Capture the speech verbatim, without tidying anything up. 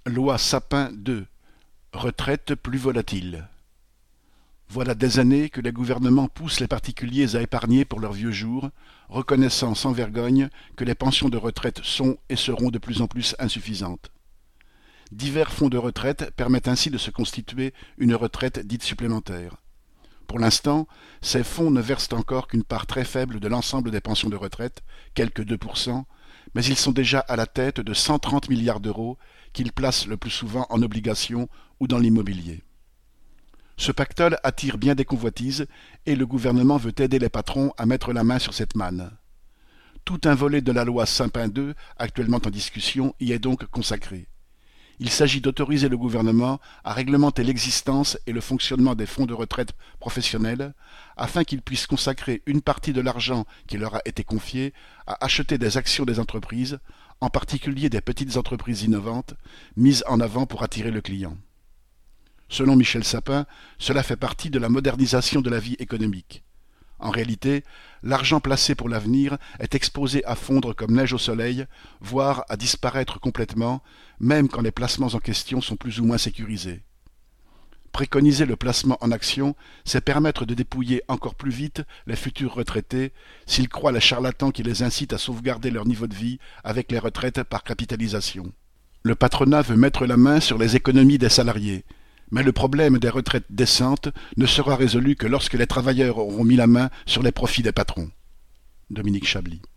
Loi Sapin deux, retraite plus volatile. Voilà des années que les gouvernements poussent les particuliers à épargner pour leurs vieux jours, reconnaissant sans vergogne que les pensions de retraite sont et seront de plus en plus insuffisantes. Divers fonds de retraite permettent ainsi de se constituer une retraite dite supplémentaire. Pour l'instant, ces fonds ne versent encore qu'une part très faible de l'ensemble des pensions de retraite, quelque deux pour cent, mais ils sont déjà à la tête de cent trente milliards d'euros qu'ils placent le plus souvent en obligations ou dans l'immobilier. Ce pactole attire bien des convoitises et le gouvernement veut aider les patrons à mettre la main sur cette manne. Tout un volet de la loi Sapin deux, actuellement en discussion, y est donc consacré. Il s'agit d'autoriser le gouvernement à réglementer l'existence et le fonctionnement des fonds de retraite professionnels afin qu'ils puissent consacrer une partie de l'argent qui leur a été confié à acheter des actions des entreprises, en particulier des petites entreprises innovantes, mises en avant pour attirer le client. Selon Michel Sapin, cela fait partie de la modernisation de la vie économique. En réalité, l'argent placé pour l'avenir est exposé à fondre comme neige au soleil, voire à disparaître complètement, même quand les placements en question sont plus ou moins sécurisés. Préconiser le placement en actions, c'est permettre de dépouiller encore plus vite les futurs retraités s'ils croient les charlatans qui les incitent à sauvegarder leur niveau de vie avec les retraites par capitalisation. Le patronat veut mettre la main sur les économies des salariés. Mais le problème des retraites décentes ne sera résolu que lorsque les travailleurs auront mis la main sur les profits des patrons. Dominique Chablis.